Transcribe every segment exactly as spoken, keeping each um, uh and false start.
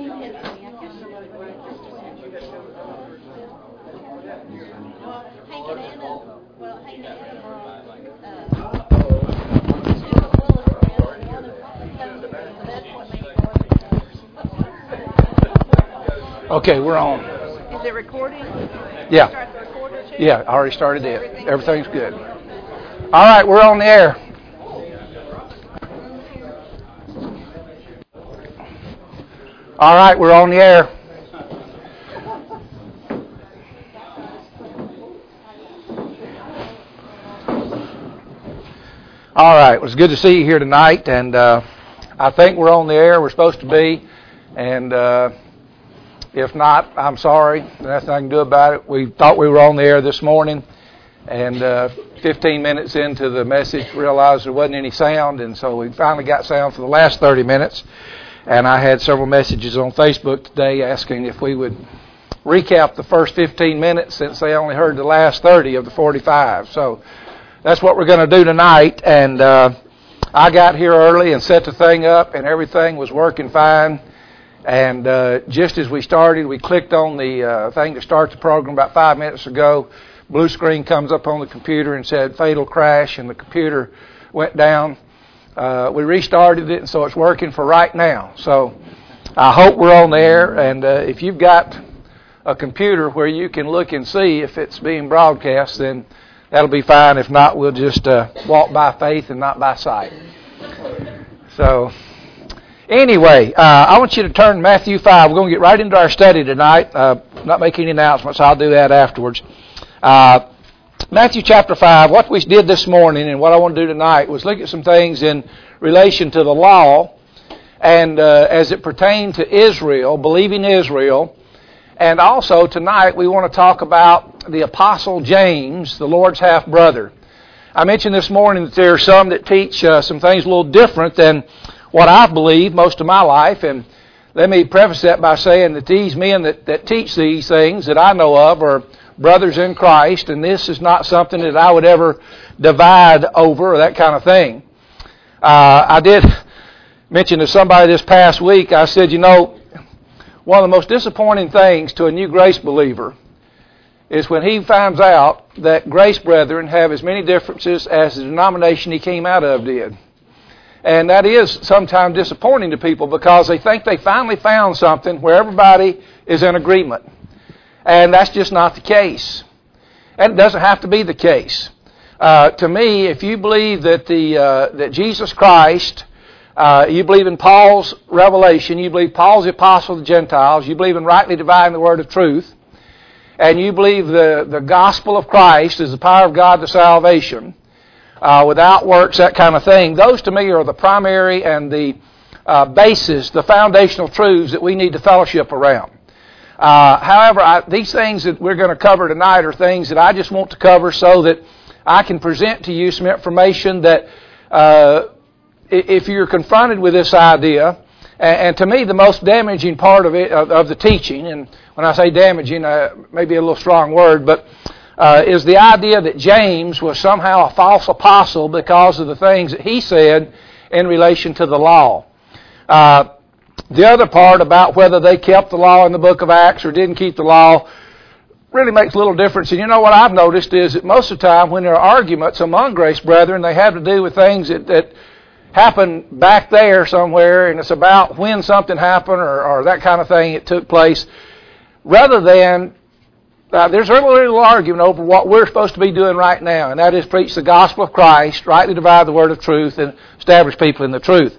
Okay, we're on. Is it recording? Yeah. Yeah, I already started it. Everything's good. All right, we're on the air. All right, we're on the air. All right, it was good to see you here tonight, and uh, I think we're on the air. We're supposed to be, and uh, if not, I'm sorry. There's nothing I can do about it. We thought we were on the air this morning, and uh, fifteen minutes into the message, realized there wasn't any sound, and so we finally got sound for the last thirty minutes. And I had several messages on Facebook today asking if we would recap the first fifteen minutes, since they only heard the last thirty of the forty-five. So that's what we're going to do tonight. And uh, I got here early and set the thing up, and everything was working fine. And uh, just as we started, we clicked on the uh, thing to start the program about five minutes ago. Blue screen comes up on the computer and said fatal crash, and the computer went down. Uh, we restarted it, and so it's working for right now. So I hope we're on the air, and uh, if you've got a computer where you can look and see if it's being broadcast, then that'll be fine. If not, we'll just uh, walk by faith and not by sight. So anyway, uh, I want you to turn to Matthew five. We're going to get right into our study tonight. Uh, not making any announcements. I'll do that afterwards. Uh, Matthew chapter five, what we did this morning and what I want to do tonight was look at some things in relation to the law and uh, as it pertained to Israel, believing Israel. And also tonight we want to talk about the Apostle James, the Lord's half-brother. I mentioned this morning that there are some that teach uh, some things a little different than what I've believed most of my life. And let me preface that by saying that these men that, that teach these things that I know of are brothers in Christ, and this is not something that I would ever divide over or that kind of thing. Uh, I did mention to somebody this past week, I said, you know, one of the most disappointing things to a new grace believer is when he finds out that grace brethren have as many differences as the denomination he came out of did. And that is sometimes disappointing to people because they think they finally found something where everybody is in agreement. And that's just not the case. And it doesn't have to be the case. Uh, to me, if you believe that the uh, that Jesus Christ, uh, you believe in Paul's revelation, you believe Paul's the apostle of the Gentiles, you believe in rightly dividing the word of truth, and you believe the, the gospel of Christ is the power of God to salvation, uh, without works, that kind of thing, those to me are the primary and the uh, basis, the foundational truths that we need to fellowship around. Uh, however, I, these things that we're going to cover tonight are things that I just want to cover so that I can present to you some information that uh, if you're confronted with this idea, and, and to me the most damaging part of it, of, of the teaching, and when I say damaging, uh, maybe a little strong word, but uh, is the idea that James was somehow a false apostle because of the things that he said in relation to the law. Uh, The other part about whether they kept the law in the book of Acts or didn't keep the law really makes little difference. And you know what I've noticed is that most of the time when there are arguments among grace brethren, they have to do with things that, that happen back there somewhere, and it's about when something happened or, or that kind of thing that took place, rather than uh, there's a little, little argument over what we're supposed to be doing right now, and that is preach the gospel of Christ, rightly divide the word of truth, and establish people in the truth.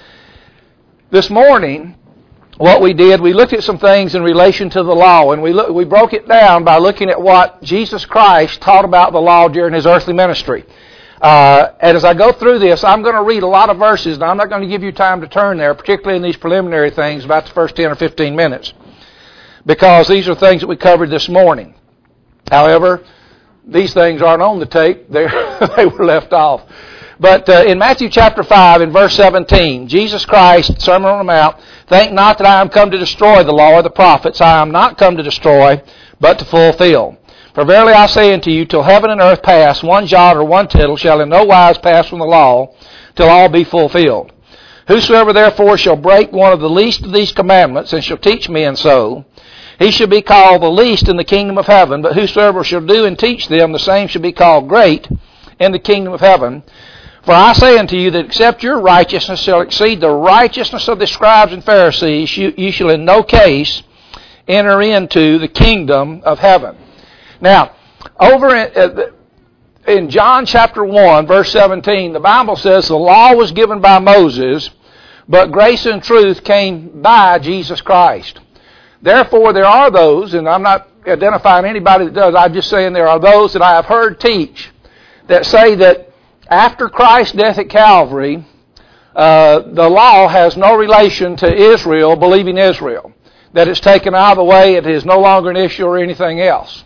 This morning, what we did, we looked at some things in relation to the law, and we look, we broke it down by looking at what Jesus Christ taught about the law during His earthly ministry. Uh, and as I go through this, I'm going to read a lot of verses, and I'm not going to give you time to turn there, particularly in these preliminary things about the first ten or fifteen minutes, because these are things that we covered this morning. However, these things aren't on the tape. They they were left off. But uh, in Matthew chapter five, in verse seventeen, Jesus Christ, Sermon on the Mount, think not that I am come to destroy the law or the prophets. I am not come to destroy, but to fulfill. For verily I say unto you, till heaven and earth pass, one jot or one tittle shall in no wise pass from the law, till all be fulfilled. Whosoever therefore shall break one of the least of these commandments, and shall teach men so, he shall be called the least in the kingdom of heaven. But whosoever shall do and teach them, the same shall be called great in the kingdom of heaven. For I say unto you that except your righteousness shall exceed the righteousness of the scribes and Pharisees, you, you shall in no case enter into the kingdom of heaven. Now, over in, in John chapter one, verse seventeen, the Bible says the law was given by Moses, but grace and truth came by Jesus Christ. Therefore, there are those, and I'm not identifying anybody that does, I'm just saying there are those that I have heard teach that say that after Christ's death at Calvary, uh, the law has no relation to Israel, believing Israel. That it's taken out of the way, it is no longer an issue or anything else.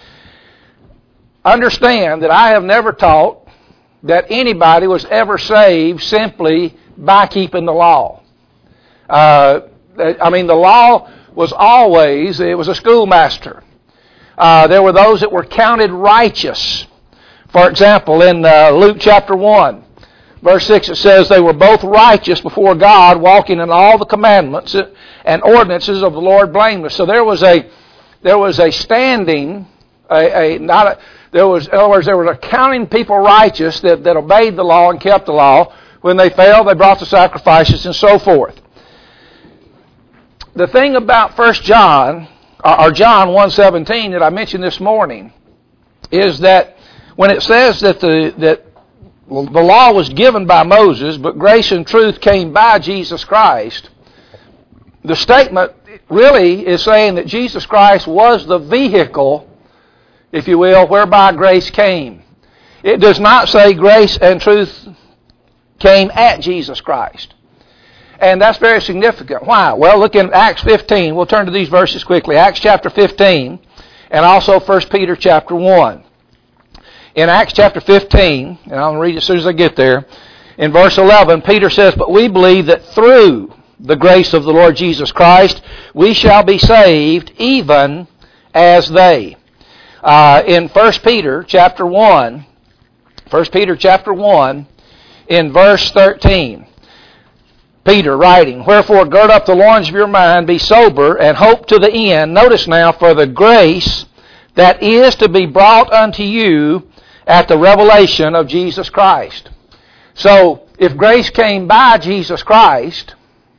Understand that I have never taught that anybody was ever saved simply by keeping the law. Uh, I mean, the law was always, it was a schoolmaster. Uh, there were those that were counted righteous. For example, in uh, Luke chapter one, verse six, it says, they were both righteous before God, walking in all the commandments and ordinances of the Lord blameless. So there was a there was a standing, a, a not a, there was in other words, there was a counting people righteous that, that obeyed the law and kept the law. When they failed, they brought the sacrifices and so forth. The thing about First John, or John one seventeen that I mentioned this morning, is that when it says that the that well, the law was given by Moses, but grace and truth came by Jesus Christ, the statement really is saying that Jesus Christ was the vehicle, if you will, whereby grace came. It does not say grace and truth came at Jesus Christ. And that's very significant. Why? Well, look in Acts fifteen. We'll turn to these verses quickly. Acts chapter fifteen and also First Peter chapter one. In Acts chapter fifteen, and I'll read it as soon as I get there, in verse eleven, Peter says, but we believe that through the grace of the Lord Jesus Christ, we shall be saved even as they. Uh, in First Peter chapter one, First Peter chapter one, in verse thirteen, Peter writing, wherefore gird up the loins of your mind, be sober, and hope to the end. Notice now, for the grace that is to be brought unto you at the revelation of Jesus Christ. So, if grace came by Jesus Christ,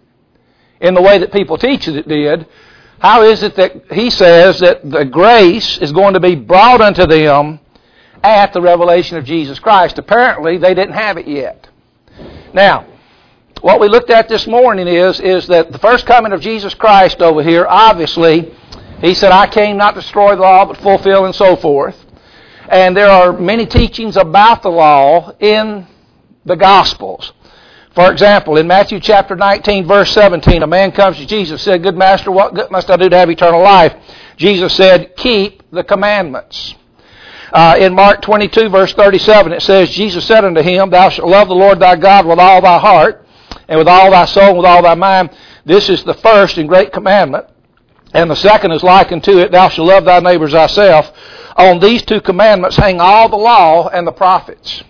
in the way that people teach it did, how is it that he says that the grace is going to be brought unto them at the revelation of Jesus Christ? Apparently, they didn't have it yet. Now, what we looked at this morning is, is that the first coming of Jesus Christ over here, obviously, he said, I came not to destroy the law, but fulfill and so forth. And there are many teachings about the law in the Gospels. For example, in Matthew chapter nineteen, verse seventeen, a man comes to Jesus and said, good master, what good must I do to have eternal life? Jesus said, keep the commandments. Uh, in Mark twenty-two, verse thirty-seven, it says, Jesus said unto him, thou shalt love the Lord thy God with all thy heart, and with all thy soul, and with all thy mind. This is the first and great commandment. And the second is like unto it, thou shalt love thy neighbor as thyself. On these two commandments hang all the law and the prophets.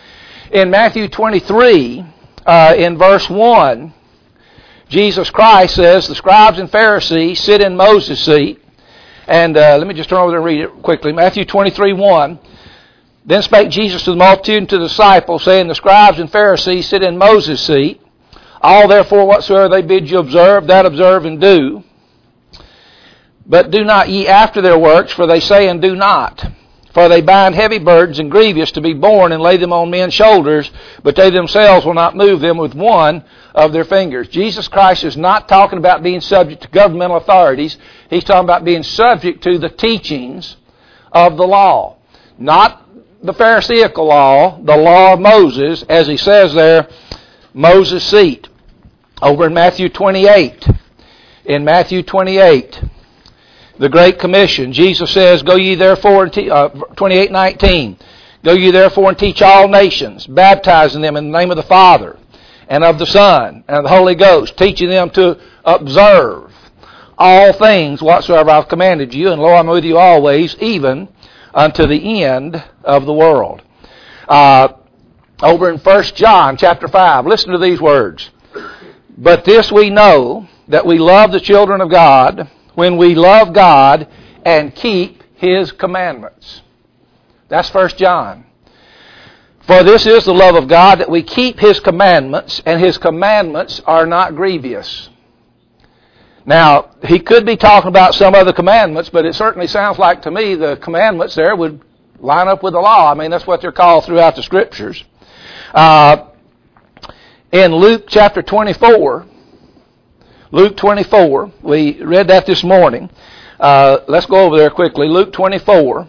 In Matthew twenty-three, uh, in verse one, Jesus Christ says, the scribes and Pharisees sit in Moses' seat. And uh, let me just turn over there and read it quickly. Matthew twenty-three, one. Then spake Jesus to the multitude and to the disciples, saying, the scribes and Pharisees sit in Moses' seat. All therefore whatsoever they bid you observe, that observe and do. But do not ye after their works, for they say and do not. For they bind heavy burdens and grievous to be borne, and lay them on men's shoulders, but they themselves will not move them with one of their fingers. Jesus Christ is not talking about being subject to governmental authorities. He's talking about being subject to the teachings of the law. Not the Pharisaical law, the law of Moses, as he says there, Moses' seat. Over in Matthew twenty-eight. In Matthew twenty-eight, the Great Commission, Jesus says, go ye therefore, and te- uh, twenty-eight nineteen, go ye therefore and teach all nations, baptizing them in the name of the Father, and of the Son, and of the Holy Ghost, teaching them to observe all things whatsoever I've commanded you, and lo, I'm with you always, even unto the end of the world. Uh, over in First John chapter five, listen to these words. But this we know, that we love the children of God, when we love God and keep His commandments. That's First John. For this is the love of God, that we keep His commandments, and His commandments are not grievous. Now, he could be talking about some other commandments, but it certainly sounds like to me the commandments there would line up with the law. I mean, that's what they're called throughout the Scriptures. Uh, in Luke chapter twenty-four, Luke twenty-four, we read that this morning. Uh, let's go over there quickly. Luke twenty-four.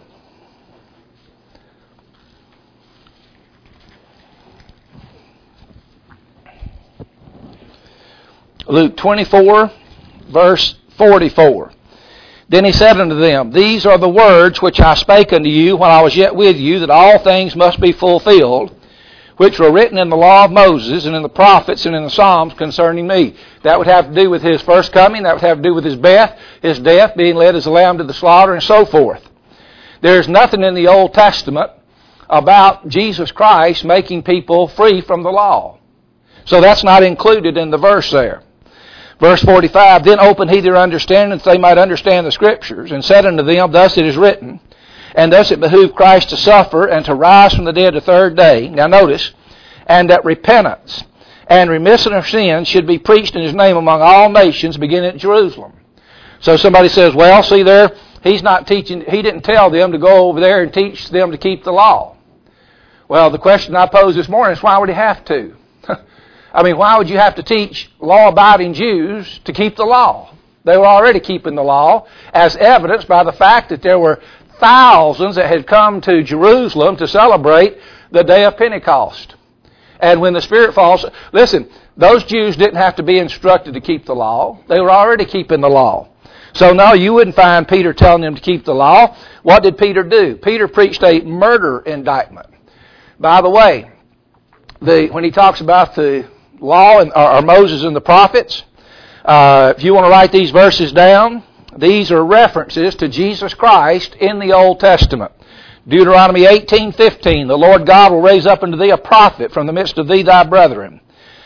Luke twenty-four, verse forty-four. Then he said unto them, These are the words which I spake unto you when I was yet with you, that all things must be fulfilled, which were written in the law of Moses and in the prophets and in the Psalms concerning me. That would have to do with His first coming. That would have to do with His death, His death, being led as a lamb to the slaughter, and so forth. There's nothing in the Old Testament about Jesus Christ making people free from the law. So that's not included in the verse there. Verse forty-five, Then opened He their understanding, that they might understand the Scriptures, and said unto them, Thus it is written, and thus it behooved Christ to suffer, and to rise from the dead the third day. Now notice, and that repentance and remission of sins should be preached in His name among all nations, beginning at Jerusalem. So somebody says, well, see there, He's not teaching, He didn't tell them to go over there and teach them to keep the law. Well, the question I posed this morning is, why would He have to? I mean, why would you have to teach law-abiding Jews to keep the law? They were already keeping the law, as evidenced by the fact that there were thousands that had come to Jerusalem to celebrate the day of Pentecost. And when the Spirit falls, listen, those Jews didn't have to be instructed to keep the law. They were already keeping the law. So no, you wouldn't find Peter telling them to keep the law. What did Peter do? Peter preached a murder indictment. By the way, the, when he talks about the law and, or, or Moses and the prophets, uh, if you want to write these verses down, these are references to Jesus Christ in the Old Testament. Deuteronomy eighteen fifteen, the Lord God will raise up unto thee a prophet from the midst of thee thy brethren.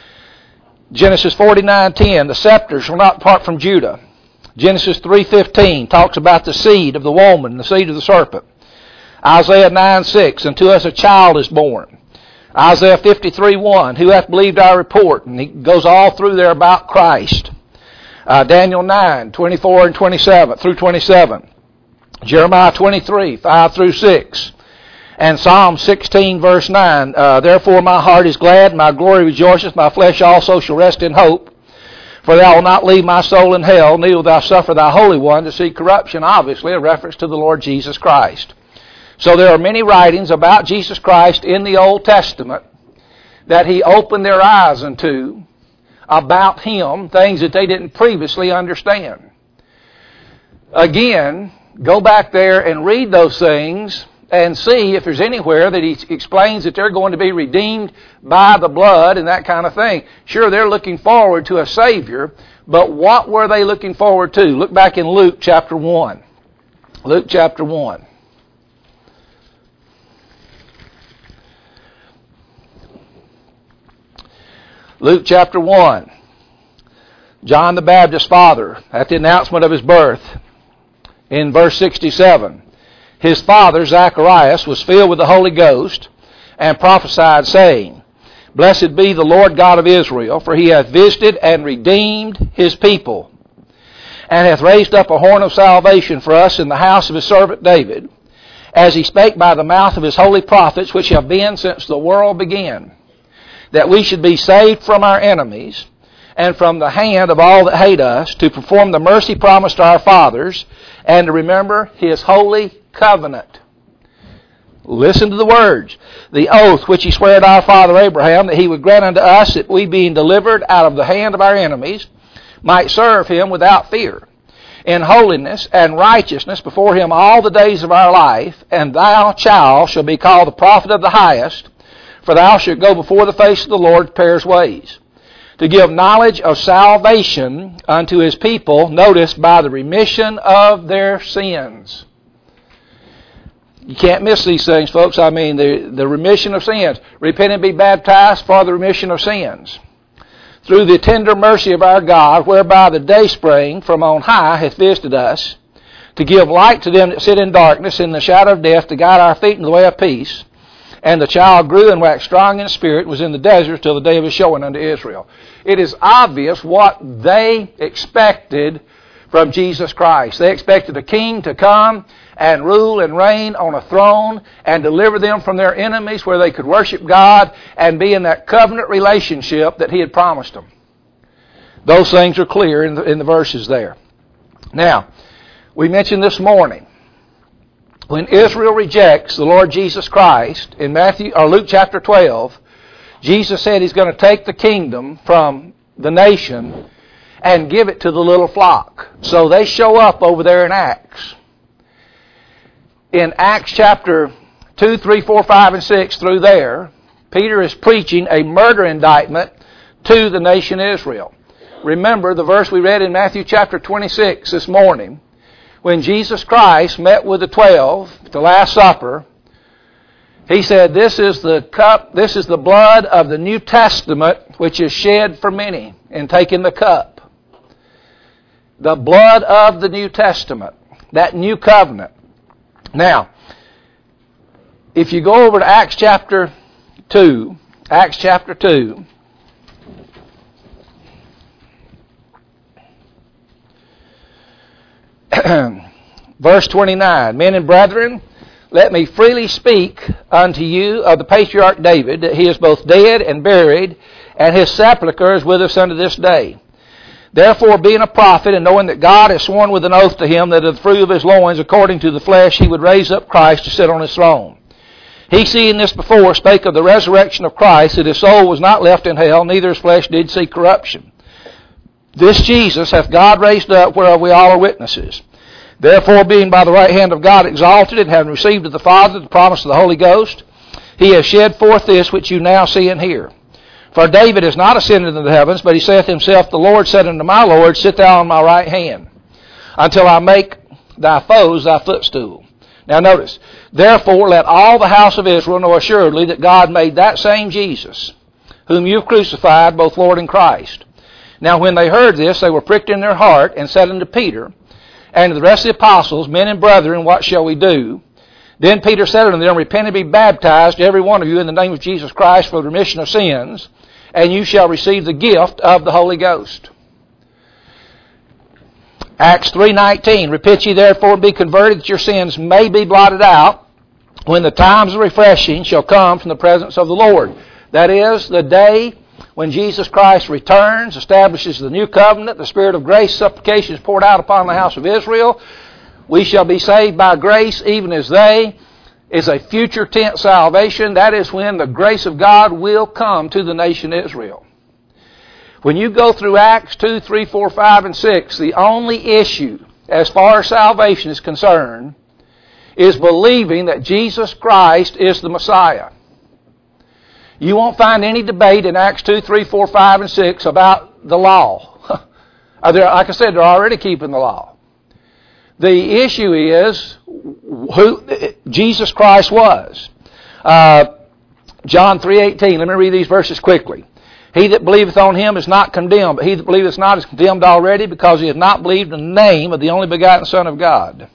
Genesis forty-nine ten, the scepter shall not depart from Judah. Genesis three fifteen talks about the seed of the woman, the seed of the serpent. Isaiah nine six, unto us a child is born. Isaiah fifty-three one, who hath believed our report? And he goes all through there about Christ. Uh, Daniel nine twenty-four and twenty-seven through twenty-seven. Jeremiah twenty-three five through six. And Psalm sixteen verse nine, uh, Therefore my heart is glad, my glory rejoiceth, my flesh also shall rest in hope. For thou wilt not leave my soul in hell, neither wilt thou suffer thy Holy One to see corruption. Obviously a reference to the Lord Jesus Christ. So there are many writings about Jesus Christ in the Old Testament that He opened their eyes unto, about Him, things that they didn't previously understand. Again, go back there and read those things and see if there's anywhere that He explains that they're going to be redeemed by the blood and that kind of thing. Sure, they're looking forward to a Savior, but what were they looking forward to? Look back in Luke chapter one. Luke chapter one. Luke chapter one. John the Baptist's father, at the announcement of his birth, in verse sixty-seven, his father, Zacharias, was filled with the Holy Ghost, and prophesied, saying, Blessed be the Lord God of Israel, for He hath visited and redeemed His people, and hath raised up a horn of salvation for us in the house of His servant David, as He spake by the mouth of His holy prophets, which have been since the world began, that we should be saved from our enemies, and from the hand of all that hate us, to perform the mercy promised to our fathers, and to remember His holy covenant. Listen to the words. The oath which He sware to our father Abraham, that He would grant unto us, that we being delivered out of the hand of our enemies, might serve Him without fear, in holiness and righteousness before Him all the days of our life. And thou, child, shall be called the prophet of the highest, for thou shalt go before the face of the Lord to prepare His ways, to give knowledge of salvation unto His people, notice, by the remission of their sins. You can't miss these things, folks. I mean, the, the remission of sins. Repent and be baptized for the remission of sins. through the tender mercy of our God, whereby the dayspring from on high hath visited us, to give light to them that sit in darkness, in the shadow of death, to guide our feet in the way of peace. And the child grew and waxed strong in spirit, was in the desert till the day of his showing unto Israel. It is obvious what they expected from Jesus Christ. They expected a king to come and rule and reign on a throne and deliver them from their enemies, where they could worship God and be in that covenant relationship that He had promised them. Those things are clear in the, in the verses there. Now, we mentioned this morning, when Israel rejects the Lord Jesus Christ in Matthew or Luke chapter twelve, Jesus said He's going to take the kingdom from the nation and give it to the little flock. So they show up over there in Acts. In Acts chapter two, three, four, five, and six, through there, Peter is preaching a murder indictment to the nation Israel. Remember the verse we read in Matthew chapter twenty-six this morning, when Jesus Christ met with the twelve at the Last Supper. He said, "This is the cup, this is the blood of the New Testament, which is shed for many," in taking the cup. The blood of the New Testament, that new covenant. Now, if you go over to Acts chapter two, Acts chapter two, verse twenty-nine, "Men and brethren, let me freely speak unto you of the patriarch David, that he is both dead and buried, and his sepulchre is with us unto this day. Therefore, being a prophet, and knowing that God has sworn with an oath to him that of the fruit of his loins, according to the flesh, he would raise up Christ to sit on his throne. He, seeing this before, spake of the resurrection of Christ, that his soul was not left in hell, neither his flesh did see corruption. This Jesus hath God raised up, whereof we all are witnesses. Therefore, being by the right hand of God exalted, and having received of the Father the promise of the Holy Ghost, he has shed forth this which you now see and hear. For David is not ascended into the heavens, but he saith himself, The Lord said unto my Lord, Sit thou on my right hand, until I make thy foes thy footstool. Now notice, Therefore let all the house of Israel know assuredly that God made that same Jesus, whom you have crucified, both Lord and Christ. Now when they heard this, they were pricked in their heart, and said unto Peter, and to the rest of the apostles, Men and brethren, what shall we do? Then Peter said unto them, Repent and be baptized, every one of you, in the name of Jesus Christ, for the remission of sins, and you shall receive the gift of the Holy Ghost. Acts three nineteen, Repent ye therefore and be converted, that your sins may be blotted out, when the times of refreshing shall come from the presence of the Lord. That is, the day when Jesus Christ returns, establishes the new covenant, the Spirit of grace, supplication is poured out upon the house of Israel. We shall be saved by grace, even as they, is a future tense salvation. That is when the grace of God will come to the nation Israel. When you go through Acts two, three, four, five, and six, the only issue, as far as salvation is concerned, is believing that Jesus Christ is the Messiah. You won't find any debate in Acts two, three, four, five, and six about the law. Like I said, they're already keeping the law. The issue is who Jesus Christ was. Uh, John three eighteen, let me read these verses quickly. He that believeth on him is not condemned, but he that believeth not is condemned already, because he hath not believed in the name of the only begotten Son of God.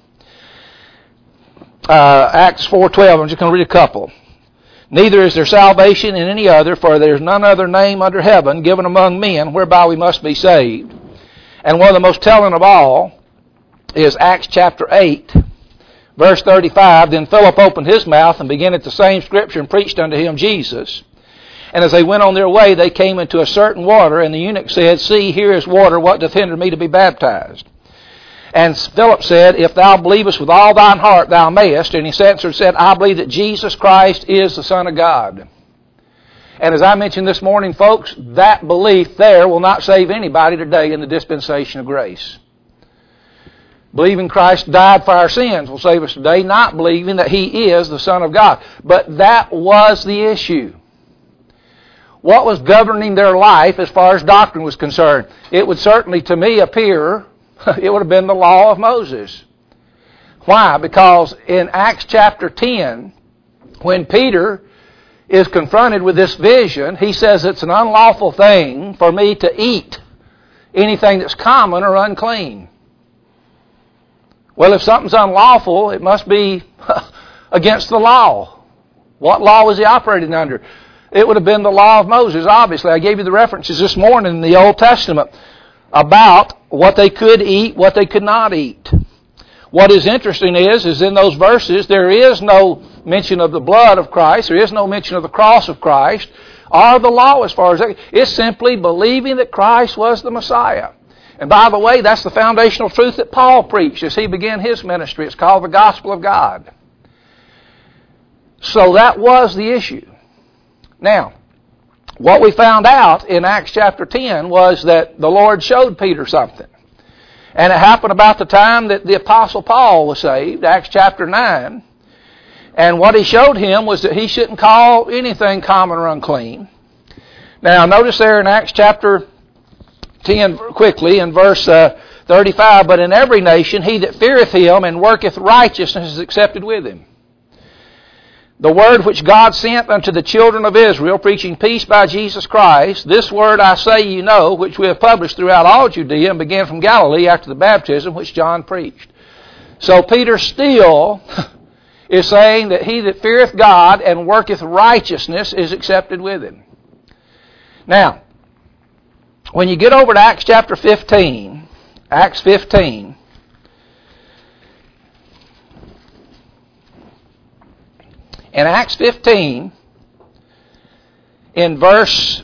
Uh, Acts four twelve, I'm just going to read a couple. Neither is there salvation in any other, for there is none other name under heaven given among men whereby we must be saved. And one of the most telling of all is Acts chapter eight, verse thirty-five. Then Philip opened his mouth and began at the same scripture and preached unto him Jesus. And as they went on their way, they came into a certain water, and the eunuch said, See, here is water, what doth hinder me to be baptized? And Philip said, If thou believest with all thine heart, thou mayest. And he answered and said, I believe that Jesus Christ is the Son of God. And as I mentioned this morning, folks, that belief there will not save anybody today in the dispensation of grace. Believing Christ died for our sins will save us today, not believing that He is the Son of God. But that was the issue. What was governing their life as far as doctrine was concerned? It would certainly, to me, appear it would have been the law of Moses. Why? Because in Acts chapter ten, when Peter is confronted with this vision, he says it's an unlawful thing for me to eat anything that's common or unclean. Well, if something's unlawful, it must be against the law. What law was he operating under? It would have been the law of Moses, obviously. I gave you the references this morning in the Old Testament about what they could eat, what they could not eat. What is interesting is, is in those verses, there is no mention of the blood of Christ. There is no mention of the cross of Christ or the law as far as that. It's simply believing that Christ was the Messiah. And by the way, that's the foundational truth that Paul preached as he began his ministry. It's called the gospel of God. So that was the issue. Now, what we found out in Acts chapter ten was that the Lord showed Peter something. And it happened about the time that the Apostle Paul was saved, Acts chapter nine. And what he showed him was that he shouldn't call anything common or unclean. Now, notice there in Acts chapter ten, quickly, in verse uh, thirty-five, but in every nation he that feareth him and worketh righteousness is accepted with him. The word which God sent unto the children of Israel, preaching peace by Jesus Christ, this word I say you know, which we have published throughout all Judea, and began from Galilee after the baptism which John preached. So Peter still is saying that he that feareth God and worketh righteousness is accepted with him. Now, when you get over to Acts chapter fifteen, Acts fifteen, in Acts fifteen, in verse,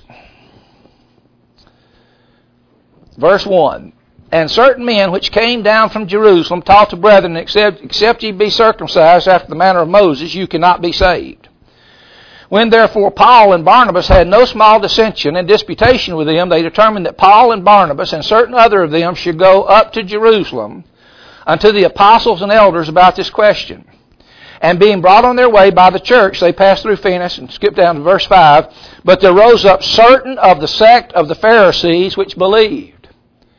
verse one, and certain men which came down from Jerusalem taught the brethren, except, except ye be circumcised after the manner of Moses, you cannot be saved. When therefore Paul and Barnabas had no small dissension and disputation with them, they determined that Paul and Barnabas and certain other of them should go up to Jerusalem unto the apostles and elders about this question. And being brought on their way by the church, they passed through Phoenix, and skip down to verse five, but there rose up certain of the sect of the Pharisees which believed.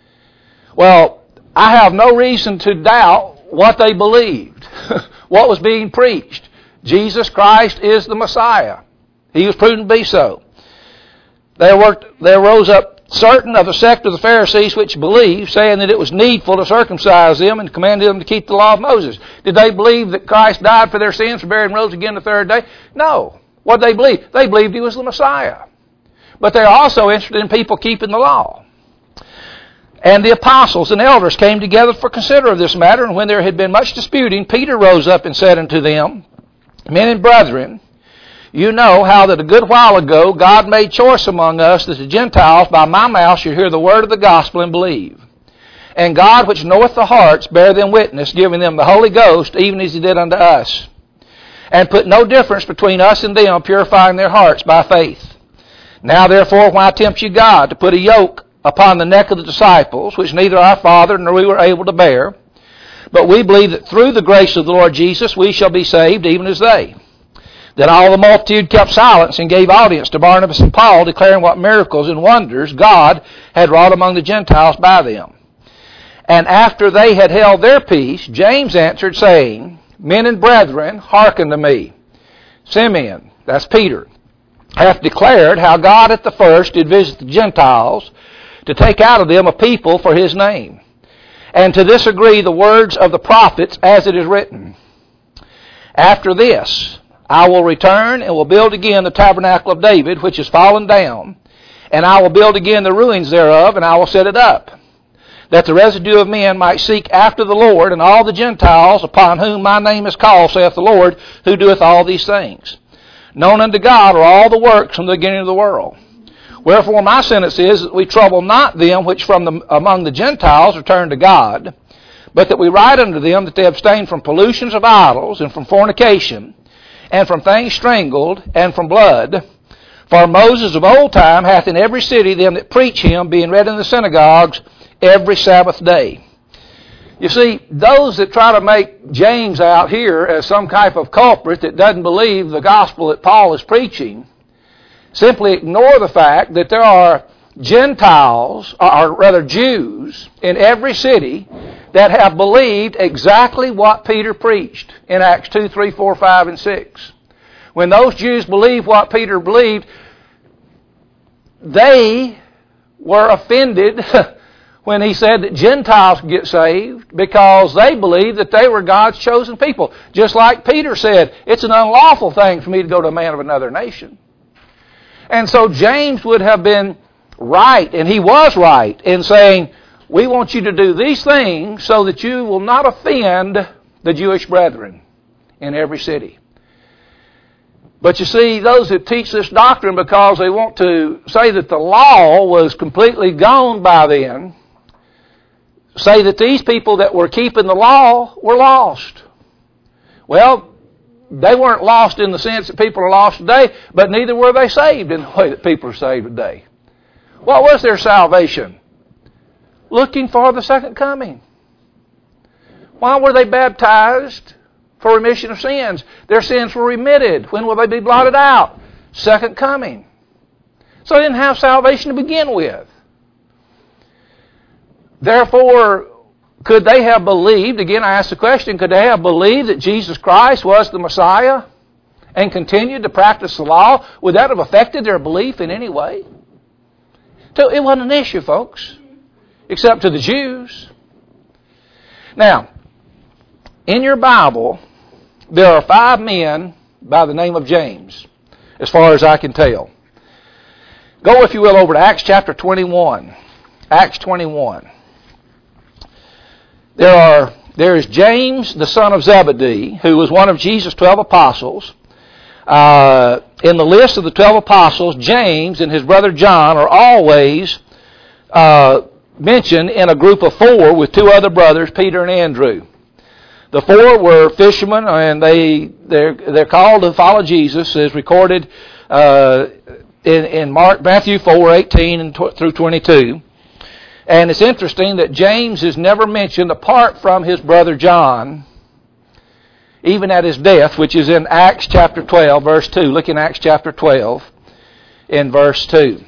Well, I have no reason to doubt what they believed, what was being preached. Jesus Christ is the Messiah. He was proven to be so. There, worked, there rose up certain of the sect of the Pharisees which believed, saying that it was needful to circumcise them and commanded them to keep the law of Moses. Did they believe that Christ died for their sins, buried and rose again the third day? No. What did they believe? They believed he was the Messiah. But they're also interested in people keeping the law. And the apostles and elders came together for consider of this matter, and when there had been much disputing, Peter rose up and said unto them, Men and brethren, you know how that a good while ago God made choice among us that the Gentiles by my mouth should hear the word of the gospel and believe. And God, which knoweth the hearts, bare them witness, giving them the Holy Ghost, even as he did unto us. And put no difference between us and them, purifying their hearts by faith. Now therefore, why tempt you God to put a yoke upon the neck of the disciples, which neither our father nor we were able to bear? But we believe that through the grace of the Lord Jesus we shall be saved, even as they. Then all the multitude kept silence and gave audience to Barnabas and Paul, declaring what miracles and wonders God had wrought among the Gentiles by them. And after they had held their peace, James answered, saying, Men and brethren, hearken to me. Simeon, that's Peter, hath declared how God at the first did visit the Gentiles to take out of them a people for his name. And to this agree the words of the prophets, as it is written. After this, I will return and will build again the tabernacle of David, which is fallen down, and I will build again the ruins thereof, and I will set it up, that the residue of men might seek after the Lord, and all the Gentiles upon whom my name is called, saith the Lord, who doeth all these things. Known unto God are all the works from the beginning of the world. Wherefore my sentence is that we trouble not them which from the, among the Gentiles return to God, but that we write unto them that they abstain from pollutions of idols, and from fornication, and from things strangled, and from blood. For Moses of old time hath in every city them that preach him, being read in the synagogues every Sabbath day. You see, those that try to make James out here as some type of culprit that doesn't believe the gospel that Paul is preaching, simply ignore the fact that there are Gentiles, or rather Jews, in every city that have believed exactly what Peter preached in Acts two, three, four, five, and six. when those Jews believed what Peter believed, they were offended when he said that Gentiles could get saved because they believed that they were God's chosen people. Just like Peter said, it's an unlawful thing for me to go to a man of another nation. And so James would have been right, and he was right, in saying, we want you to do these things so that you will not offend the Jewish brethren in every city. But you see, those that teach this doctrine because they want to say that the law was completely gone by then, say that these people that were keeping the law were lost. Well, they weren't lost in the sense that people are lost today, but neither were they saved in the way that people are saved today. What was their salvation? Looking for the second coming. Why were they baptized? For remission of sins. Their sins were remitted. When will they be blotted out? Second coming. So they didn't have salvation to begin with. Therefore, could they have believed, again I ask the question, could they have believed that Jesus Christ was the Messiah and continued to practice the law? Would that have affected their belief in any way? So it wasn't an issue, folks, except to the Jews. Now, in your Bible, there are five men by the name of James, as far as I can tell. Go, if you will, over to Acts chapter twenty-one. Acts twenty-one. There are there is James, the son of Zebedee, who was one of Jesus' twelve apostles. Uh, in the list of the twelve apostles, James and his brother John are always uh, mentioned in a group of four with two other brothers, Peter and Andrew. The four were fishermen, and they they're they're called to follow Jesus, as recorded uh, in in Mark Matthew four eighteen and tw- through twenty-two. And it's interesting that James is never mentioned apart from his brother John, even at his death, which is in Acts chapter twelve, verse two. Look in Acts chapter twelve, in verse two.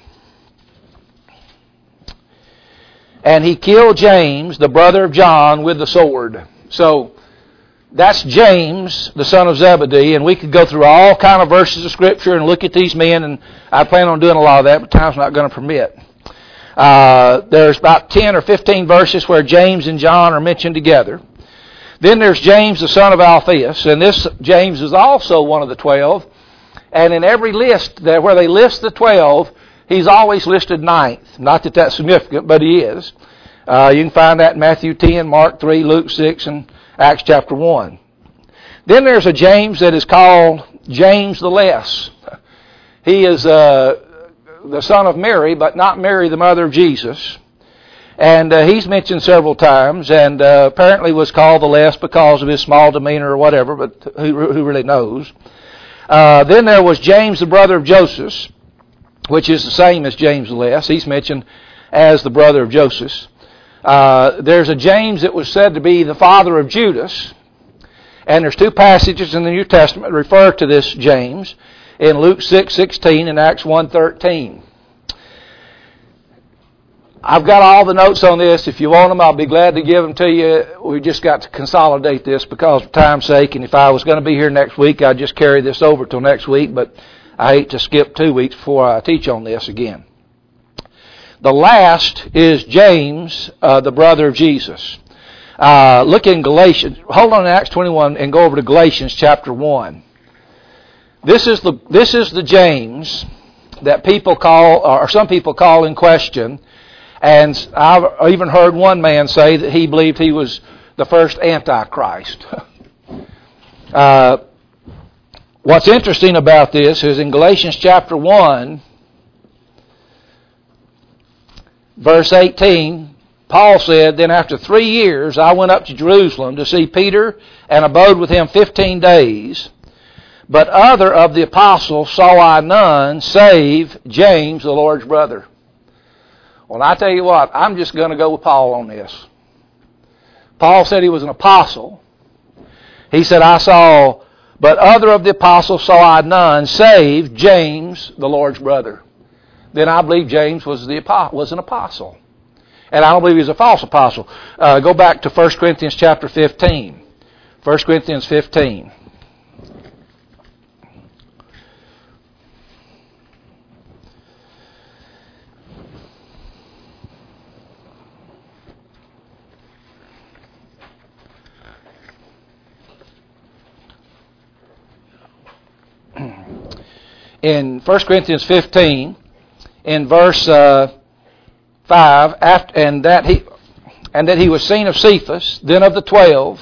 And he killed James, the brother of John, with the sword. So that's James, the son of Zebedee, and we could go through all kind of verses of Scripture and look at these men, and I plan on doing a lot of that, but time's not going to permit. Uh, there's about ten or fifteen verses where James and John are mentioned together. Then there's James, the son of Alphaeus, and this James is also one of the twelve, and in every list there where they list the twelve, he's always listed ninth. Not that that's significant, but he is. Uh, you can find that in Matthew ten, Mark three, Luke six, and Acts chapter one. Then there's a James that is called James the Less. He is uh, the son of Mary, but not Mary, the mother of Jesus. And uh, he's mentioned several times, and uh, apparently was called the Less because of his small demeanor or whatever, but who, who really knows? Uh, then there was James, the brother of Joseph, which is the same as James the Less. He's mentioned as the brother of Joseph. Uh, there's a James that was said to be the father of Judas. And there's two passages in the New Testament that refer to this James, in Luke six sixteen and Acts one thirteen. I've got all the notes on this. If you want them, I'll be glad to give them to you. We just got to consolidate this because of time's sake. And if I was going to be here next week, I'd just carry this over till next week. But I hate to skip two weeks before I teach on this again. The last is James, uh, the brother of Jesus. Uh, look in Galatians. Hold on in Acts twenty-one and go over to Galatians chapter one. This is the this is the James that people call, or some people call in question. And I've even heard one man say that he believed he was the first Antichrist. uh, what's interesting about this is in Galatians chapter one, verse eighteen, Paul said, Then after three years I went up to Jerusalem to see Peter and abode with him fifteen days. But other of the apostles saw I none, save James, the Lord's brother. Well, I tell you what, I'm just going to go with Paul on this. Paul said he was an apostle. He said, I saw, but other of the apostles saw I none, save James, the Lord's brother. Then I believe James was the was an apostle. And I don't believe he's a false apostle. Uh, go back to First Corinthians chapter fifteen. First Corinthians fifteen. in First Corinthians fifteen, in verse uh, five, after, and that he and that he was seen of Cephas, then of the twelve.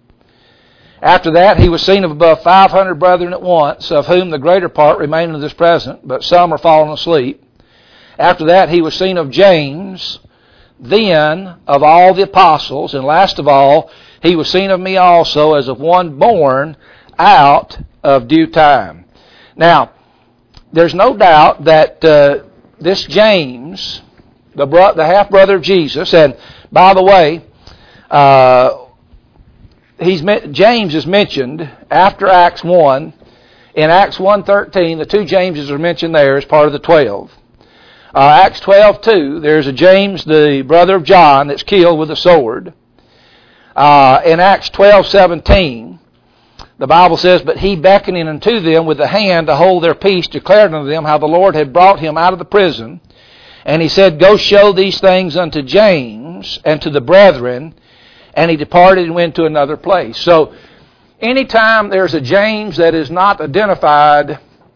After that, he was seen of above five hundred brethren at once, of whom the greater part remain in this present, but some are fallen asleep. After that, he was seen of James, then of all the apostles, and last of all, he was seen of me also, as of one born out of due time. Now, there's no doubt that uh, this James, the, bro- the half-brother of Jesus, and by the way, uh, He's James is mentioned after Acts one. In Acts one thirteen, the two Jameses are mentioned there as part of the twelve. Uh, Acts twelve two, there's a James, the brother of John, that's killed with a sword. Uh, in Acts twelve seventeen, the Bible says, "But he, beckoning unto them with the hand to hold their peace, declared unto them how the Lord had brought him out of the prison. And he said, Go show these things unto James and to the brethren. And he departed and went to another place." So, anytime there's a James that is not identified,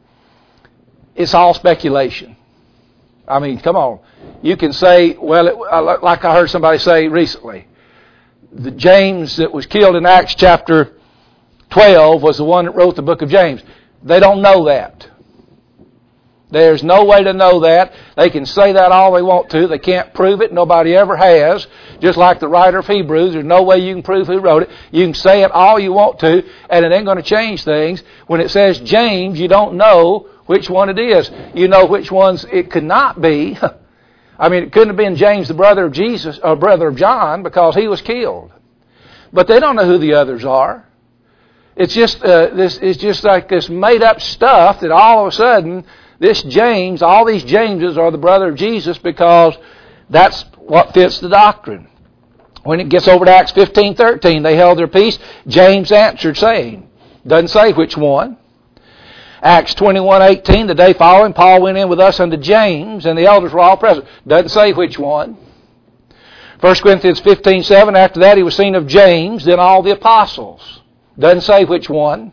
it's all speculation. I mean, come on. You can say, well, it, like I heard somebody say recently, the James that was killed in Acts chapter twelve was the one that wrote the book of James. They don't know that. There's no way to know that. They can say that all they want to. They can't prove it. Nobody ever has. Just like the writer of Hebrews, there's no way you can prove who wrote it. You can say it all you want to, and it ain't going to change things. When it says James, you don't know which one it is. You know which ones it could not be. I mean, it couldn't have been James, the brother of Jesus, or brother of John, because he was killed. But they don't know who the others are. It's just uh, this. It's just like this made-up stuff that all of a sudden, this James, all these Jameses are the brother of Jesus because that's what fits the doctrine. When it gets over to Acts fifteen thirteen, they held their peace. James answered, saying, doesn't say which one. Acts twenty-one eighteen, the day following, Paul went in with us unto James, and the elders were all present. Doesn't say which one. First Corinthians fifteen seven, after that he was seen of James, then all the apostles. Doesn't say which one.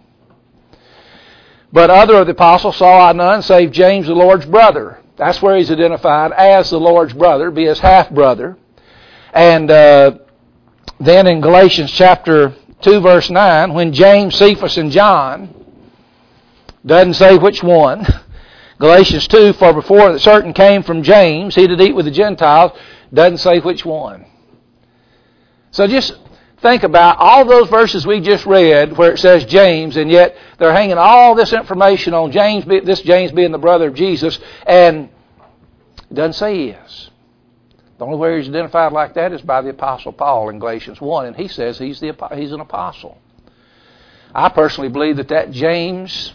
But other of the apostles saw I none, save James, the Lord's brother. That's where he's identified as the Lord's brother, be his half-brother. And uh, then in Galatians chapter two, verse nine, when James, Cephas, and John, doesn't say which one. Galatians two, for before certain came from James, he did eat with the Gentiles, doesn't say which one. So just think about all those verses we just read where it says James, and yet they're hanging all this information on James, this James being the brother of Jesus, and it doesn't say he is. The only way he's identified like that is by the Apostle Paul in Galatians one, and he says he's the he's an apostle. I personally believe that that James,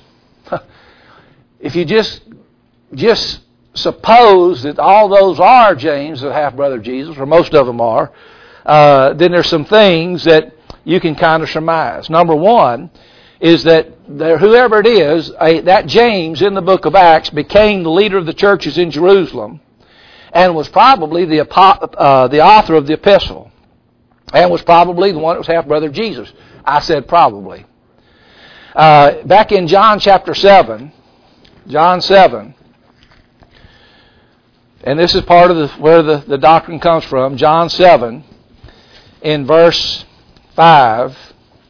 if you just just suppose that all those are James, the half-brother of Jesus, or most of them are, Uh, then there's some things that you can kind of surmise. Number one is that there, whoever it is, a, that James in the book of Acts became the leader of the churches in Jerusalem and was probably the, uh, the author of the epistle and was probably the one that was half-brother of Jesus. I said probably. Uh, back in John chapter seven, John seven, and this is part of the, where the, the doctrine comes from, John seven, in verse five,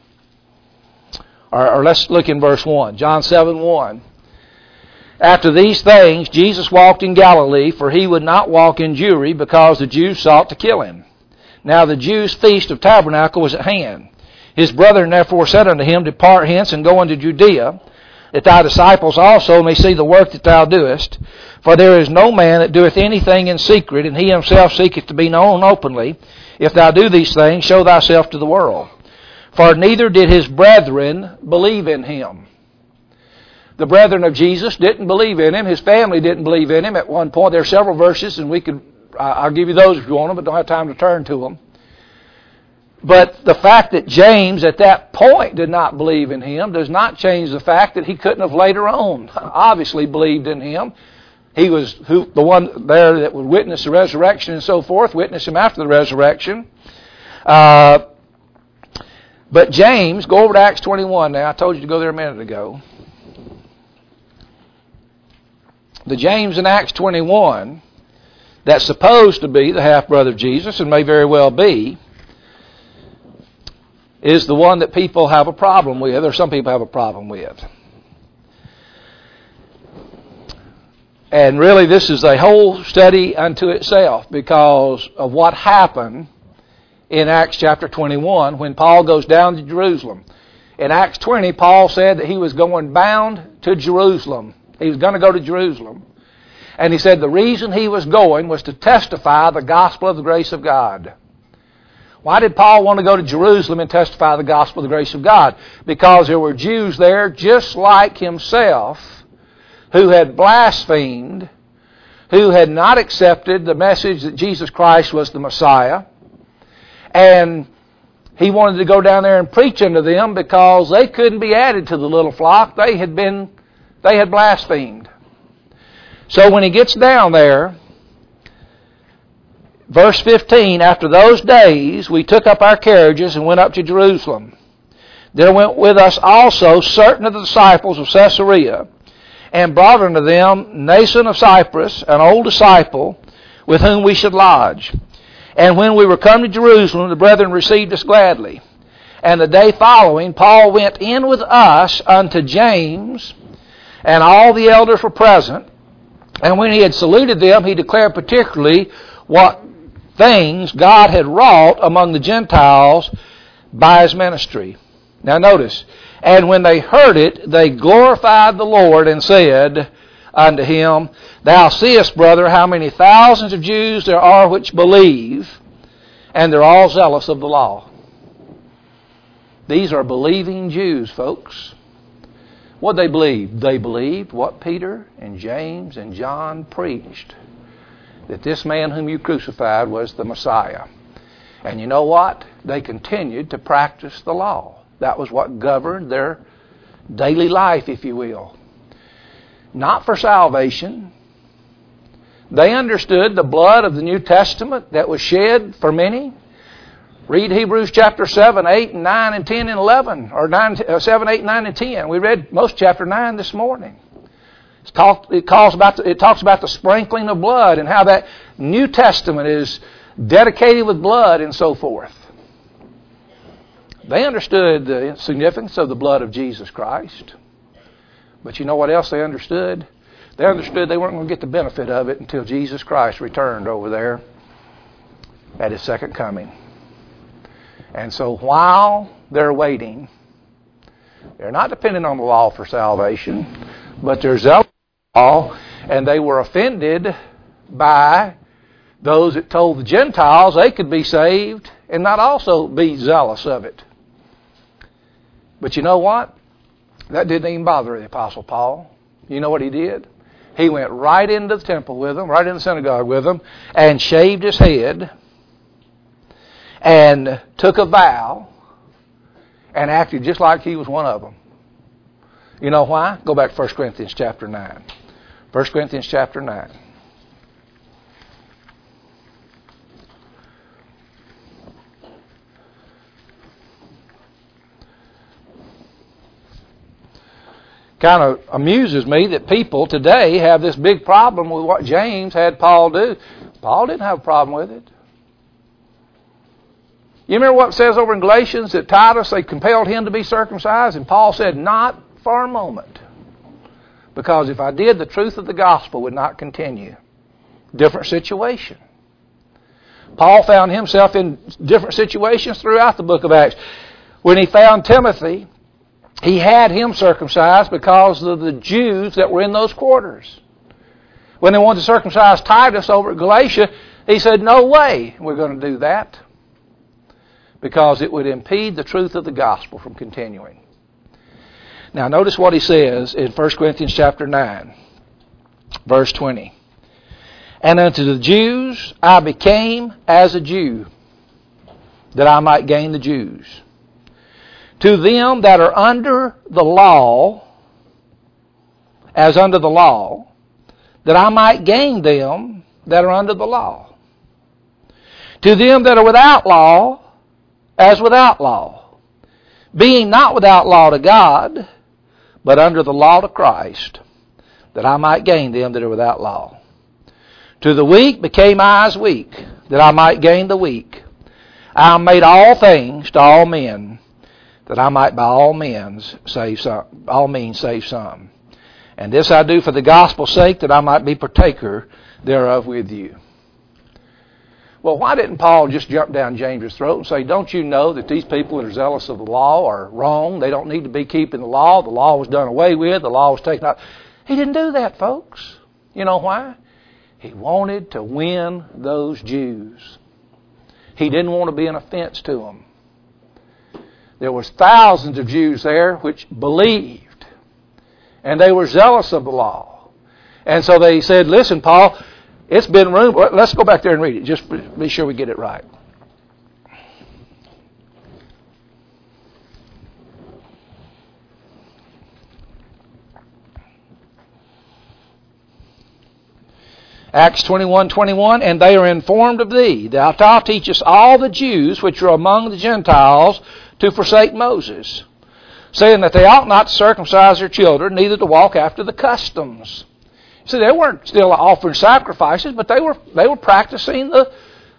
or, or let's look in verse one. John seven one. After these things, Jesus walked in Galilee, for he would not walk in Jewry, because the Jews sought to kill him. Now the Jews' feast of tabernacle was at hand. His brethren therefore said unto him, Depart hence, and go unto Judea, that thy disciples also may see the work that thou doest. For there is no man that doeth anything in secret, and he himself seeketh to be known openly. If thou do these things, show thyself to the world. For neither did his brethren believe in him. The brethren of Jesus didn't believe in him. His family didn't believe in him at one point. There are several verses, and we could, I'll give you those if you want them, but don't have time to turn to them. But the fact that James at that point did not believe in him does not change the fact that he couldn't have later on obviously believed in him. He was who, the one there that would witness the resurrection and so forth, witness him after the resurrection. Uh, but James, go over to Acts twenty-one now. I told you to go there a minute ago. The James in Acts twenty-one, that's supposed to be the half-brother of Jesus, and may very well be, is the one that people have a problem with, or some people have a problem with. And really this is a whole study unto itself because of what happened in Acts chapter twenty-one when Paul goes down to Jerusalem. In Acts twenty, Paul said that he was going bound to Jerusalem. He was going to go to Jerusalem. And he said the reason he was going was to testify the gospel of the grace of God. Why did Paul want to go to Jerusalem and testify the gospel of the grace of God? Because there were Jews there just like himself who had blasphemed, who had not accepted the message that Jesus Christ was the Messiah. And he wanted to go down there and preach unto them because they couldn't be added to the little flock. They had been, they had blasphemed. So when he gets down there, verse fifteen, after those days we took up our carriages and went up to Jerusalem. There went with us also certain of the disciples of Caesarea, and brought unto them Nason of Cyprus, an old disciple, with whom we should lodge. And when we were come to Jerusalem, the brethren received us gladly. And the day following, Paul went in with us unto James, and all the elders were present. And when he had saluted them, he declared particularly what things God had wrought among the Gentiles by his ministry. Now notice, and when they heard it, they glorified the Lord and said unto him, Thou seest, brother, how many thousands of Jews there are which believe, and they're all zealous of the law. These are believing Jews, folks. What they believed? They believed what Peter and James and John preached, that this man whom you crucified was the Messiah. And you know what? They continued to practice the law. That was what governed their daily life, if you will. Not for salvation. They understood the blood of the New Testament that was shed for many. Read Hebrews chapter seven, eight, and nine, and ten, and eleven. Or nine, seven, eight, nine, and ten. We read most chapter nine this morning. It's talk, it, calls about the, it talks about the sprinkling of blood and how that New Testament is dedicated with blood and so forth. They understood the significance of the blood of Jesus Christ. But you know what else they understood? They understood they weren't going to get the benefit of it until Jesus Christ returned over there at His second coming. And so while they're waiting, they're not dependent on the law for salvation, but they're zealous of the law, and they were offended by those that told the Gentiles they could be saved and not also be zealous of it. But you know what? That didn't even bother the Apostle Paul. You know what he did? He went right into the temple with them, right in the synagogue with them, and shaved his head and took a vow and acted just like he was one of them. You know why? Go back to First Corinthians chapter nine. First Corinthians chapter nine. Kind of amuses me that people today have this big problem with what James had Paul do. Paul didn't have a problem with it. You remember what it says over in Galatians that Titus, they compelled him to be circumcised, and Paul said, not for a moment. Because if I did, the truth of the gospel would not continue. Different situation. Paul found himself in different situations throughout the book of Acts. When he found Timothy, he had him circumcised because of the Jews that were in those quarters. When they wanted to circumcise Titus over at Galatia, he said, no way we're going to do that, because it would impede the truth of the gospel from continuing. Now notice what he says in First Corinthians chapter nine, verse twenty. And unto the Jews I became as a Jew, that I might gain the Jews. To them that are under the law, as under the law, that I might gain them that are under the law. To them that are without law, as without law, being not without law to God, but under the law to Christ, that I might gain them that are without law. To the weak became I as weak, that I might gain the weak. I am made all things to all men, that I might by all means save some, all means save some. And this I do for the gospel's sake, that I might be partaker thereof with you. Well, why didn't Paul just jump down James's throat and say, don't you know that these people that are zealous of the law are wrong? They don't need to be keeping the law. The law was done away with. The law was taken out. He didn't do that, folks. You know why? He wanted to win those Jews. He didn't want to be an offense to them. There was thousands of Jews there which believed, and they were zealous of the law. And so they said, listen, Paul, it's been room. Let's go back there and read it. Just be sure we get it right. Acts twenty-one twenty-one, and they are informed of thee, that thou teachest all the Jews which are among the Gentiles to forsake Moses, saying that they ought not to circumcise their children, neither to walk after the customs. See, they weren't still offering sacrifices, but they were they were practicing the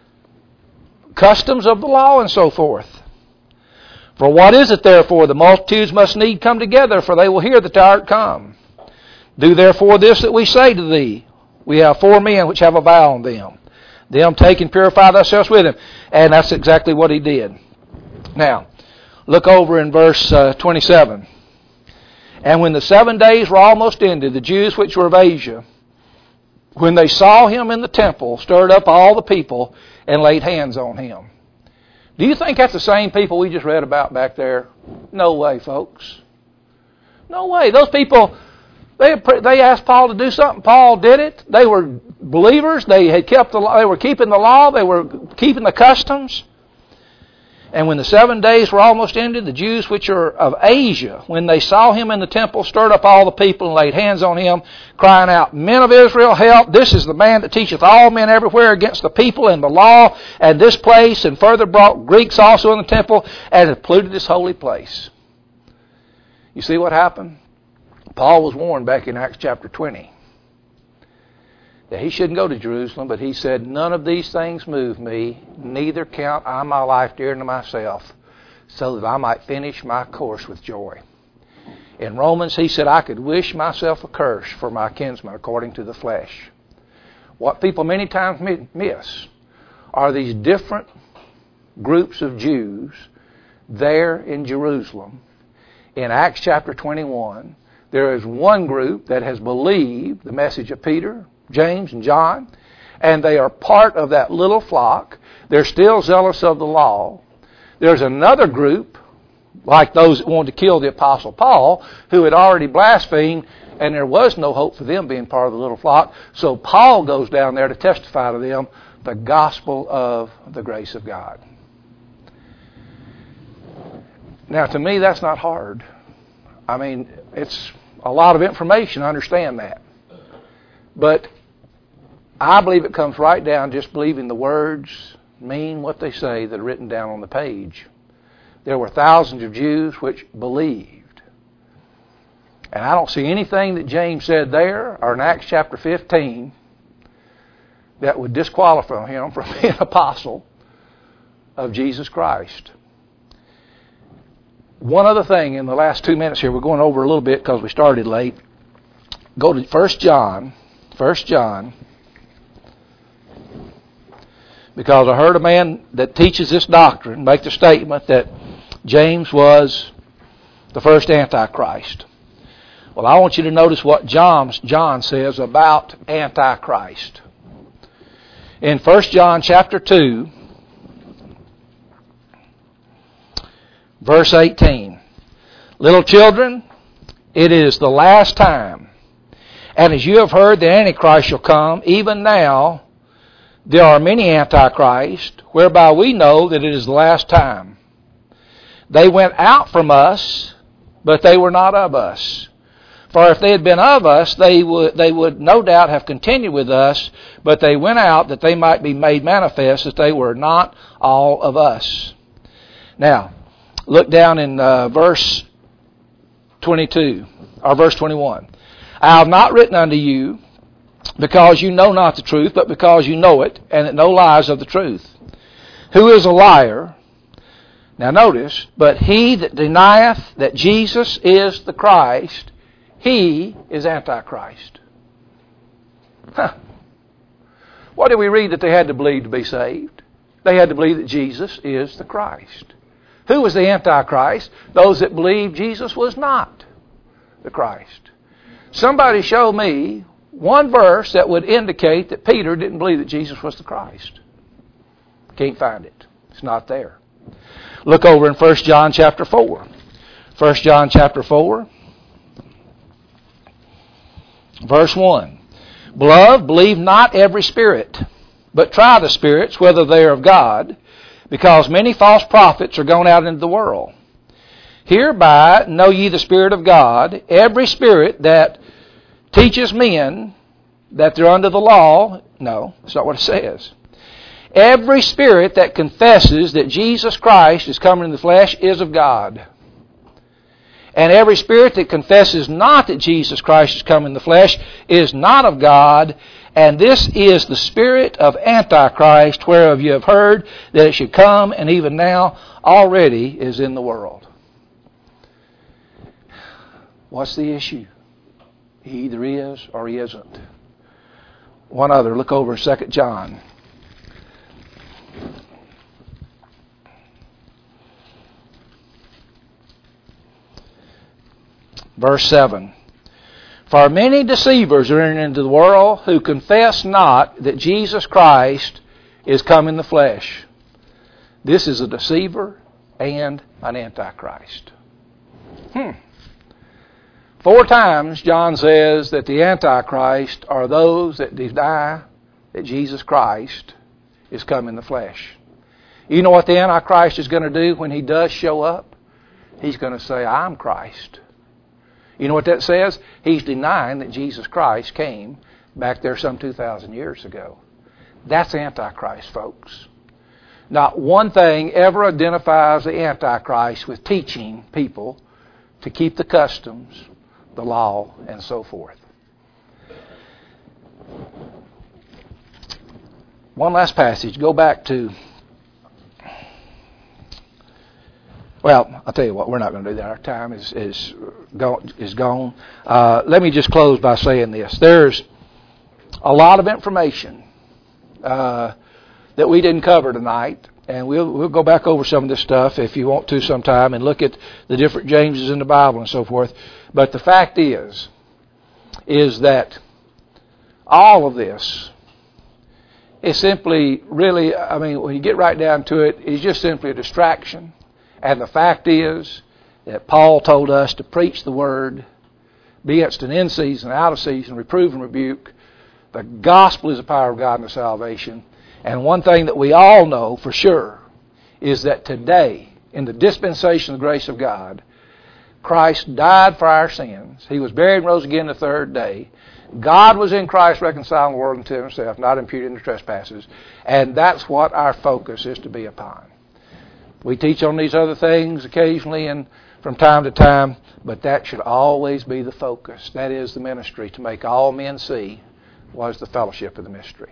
customs of the law and so forth. For what is it therefore? The multitudes must need come together, for they will hear that thou art come. Do therefore this that we say to thee. We have four men which have a vow on them. Them take and purify thyself with them. And that's exactly what he did. Now, look over in verse uh, twenty-seven. And when the seven days were almost ended, the Jews which were of Asia, when they saw him in the temple, stirred up all the people and laid hands on him. Do you think that's the same people we just read about back there? No way, folks. No way. Those people, they they asked Paul to do something. Paul did it. They were believers. They had kept the they were keeping the law. They were keeping the customs. And when the seven days were almost ended, the Jews which are of Asia, when they saw him in the temple, stirred up all the people and laid hands on him, crying out, Men of Israel, help! This is the man that teacheth all men everywhere against the people and the law and this place, and further brought Greeks also in the temple, and hath polluted this holy place. You see what happened? Paul was warned back in Acts chapter twenty that he shouldn't go to Jerusalem, but he said, none of these things move me, neither count I my life dear unto myself, so that I might finish my course with joy. In Romans, he said, I could wish myself a curse for my kinsmen according to the flesh. What people many times miss are these different groups of Jews there in Jerusalem. In Acts chapter twenty-one, there is one group that has believed the message of Peter, James, and John, and they are part of that little flock. They're still zealous of the law. There's another group, like those that wanted to kill the Apostle Paul, who had already blasphemed, and there was no hope for them being part of the little flock. So Paul goes down there to testify to them the gospel of the grace of God. Now, to me, that's not hard. I mean, it's a lot of information, I understand that. But I believe it comes right down just believing the words mean what they say that are written down on the page. There were thousands of Jews which believed. And I don't see anything that James said there or in Acts chapter fifteen that would disqualify him from being an apostle of Jesus Christ. One other thing in the last two minutes here, we're going over a little bit because we started late. Go to First John. First John. Because I heard a man that teaches this doctrine make the statement that James was the first Antichrist. Well, I want you to notice what John, John says about Antichrist. In First John chapter two, verse eighteen. Little children, it is the last time. And as you have heard, the Antichrist shall come, even now there are many antichrists, whereby we know that it is the last time. They went out from us, but they were not of us. For if they had been of us, they would they would no doubt have continued with us, but they went out that they might be made manifest that they were not all of us. Now, look down in uh, verse twenty-two, or verse twenty-one. I have not written unto you because you know not the truth, but because you know it, and that no lies of the truth. Who is a liar? Now notice, but he that denieth that Jesus is the Christ, he is Antichrist. Huh. What did we read that they had to believe to be saved? They had to believe that Jesus is the Christ. Who was the Antichrist? Those that believed Jesus was not the Christ. Somebody show me one verse that would indicate that Peter didn't believe that Jesus was the Christ. Can't find it. It's not there. Look over in First John chapter four. First John chapter four, verse one. Beloved, believe not every spirit, but try the spirits whether they are of God, because many false prophets are gone out into the world. Hereby know ye the Spirit of God. Every spirit that teaches men that they're under the law, no, that's not what it says. Every spirit that confesses that Jesus Christ is coming in the flesh is of God. And every spirit that confesses not that Jesus Christ is come in the flesh is not of God. And this is the spirit of Antichrist, whereof you have heard that it should come, and even now already is in the world. What's the issue? He either is or he isn't. One other, look over Second John. Verse seven. For many deceivers are entered into the world who confess not that Jesus Christ is come in the flesh. This is a deceiver and an antichrist. Hmm. Four times John says that the antichrist are those that deny that Jesus Christ is come in the flesh. You know what the antichrist is going to do when he does show up? He's going to say, I'm Christ. You know what that says? He's denying that Jesus Christ came back there some two thousand years ago. That's Antichrist, folks. Not one thing ever identifies the Antichrist with teaching people to keep the customs, the law, and so forth. One last passage. Go back to... Well, I'll tell you what, we're not going to do that. Our time is is, go, is gone. Uh, let me just close by saying this. There's a lot of information uh, that we didn't cover tonight, and we'll we'll go back over some of this stuff if you want to sometime and look at the different Jameses in the Bible and so forth. But the fact is, is that all of this is simply really, I mean, when you get right down to it, it's just simply a distraction. And the fact is that Paul told us to preach the word, be instant in season, out of season, reprove and rebuke. The gospel is the power of God unto salvation. And one thing that we all know for sure is that today, in the dispensation of the grace of God, Christ died for our sins. He was buried and rose again the third day. God was in Christ reconciling the world unto himself, not imputing the trespasses. And that's what our focus is to be upon. We teach on these other things occasionally and from time to time, but that should always be the focus. That is the ministry, to make all men see what is the fellowship of the mystery.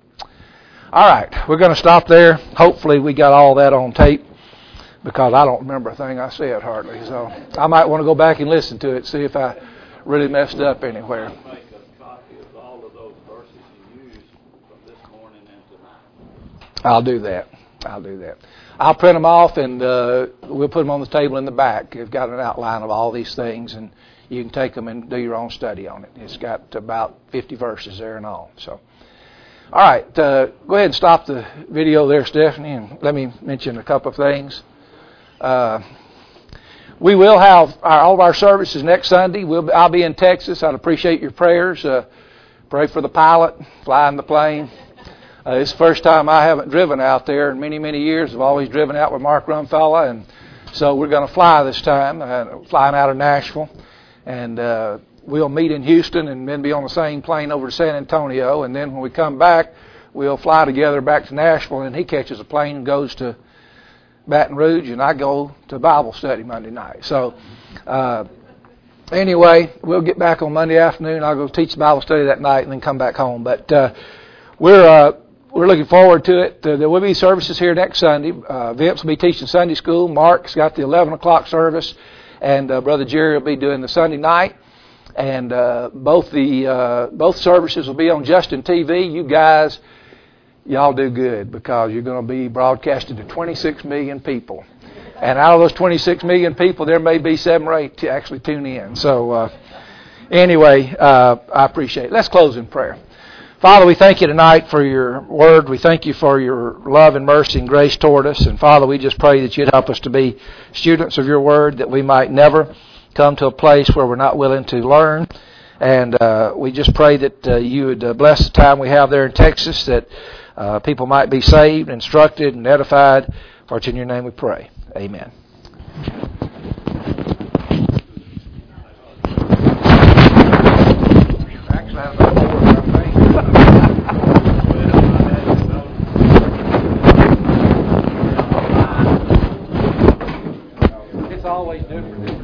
All right, we're going to stop there. Hopefully we got all that on tape, because I don't remember a thing I said hardly. So I might want to go back and listen to it, see if I really messed up anywhere. Make a copy of all of those verses you used from this morning and tonight. I'll do that. I'll do that. I'll print them off, and uh, we'll put them on the table in the back. You've got an outline of all these things, and you can take them and do your own study on it. It's got about fifty verses there and all. So, all right, uh, go ahead and stop the video there, Stephanie, and let me mention a couple of things. Uh, we will have our, all of our services next Sunday. We'll, I'll be in Texas. I'd appreciate your prayers. Uh, pray for the pilot flying the plane. Uh, it's the first time I haven't driven out there in many, many years. I've always driven out with Mark Rumfella, and so we're going to fly this time, uh, flying out of Nashville. And uh, we'll meet in Houston and then be on the same plane over to San Antonio. And then when we come back, we'll fly together back to Nashville, and he catches a plane and goes to Baton Rouge, and I go to Bible study Monday night. So uh, anyway, we'll get back on Monday afternoon. I'll go teach the Bible study that night and then come back home. But uh, we're uh, we're looking forward to it. Uh, there will be services here next Sunday. Uh, Vince will be teaching Sunday school. Mark's got the eleven o'clock service, and uh, Brother Jerry will be doing the Sunday night. And uh, both the uh, both services will be on Justin T V. You guys, y'all do good because you're going to be broadcasted to twenty-six million people. And out of those twenty-six million people, there may be seven or eight to actually tune in. So uh, anyway, uh, I appreciate it. Let's close in prayer. Father, we thank you tonight for your word. We thank you for your love and mercy and grace toward us. And Father, we just pray that you'd help us to be students of your word, that we might never come to a place where we're not willing to learn. And uh, we just pray that uh, you would uh, bless the time we have there in Texas, that uh, people might be saved, instructed, and edified. For it's in your name we pray. Amen. Actually, I have no more, I think. It's always different.